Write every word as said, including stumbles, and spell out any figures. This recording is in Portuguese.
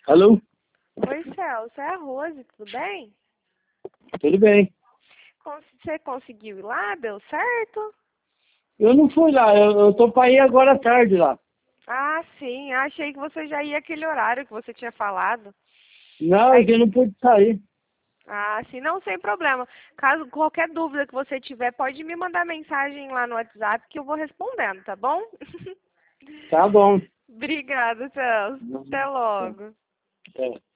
Alô? Oi, Celso, é a Rose, tudo bem? Tudo bem. Cons- Você conseguiu ir lá? Deu certo? Eu não fui lá, eu, eu tô para ir agora à tarde lá. Ah, sim, achei que você já ia aquele horário que você tinha falado. Não, É, eu não pude sair. ah, sim, não, sem problema. Caso qualquer dúvida que você tiver, pode me mandar mensagem lá no WhatsApp que eu vou respondendo, tá bom? Tá bom. Obrigada, Celso. Até logo. É.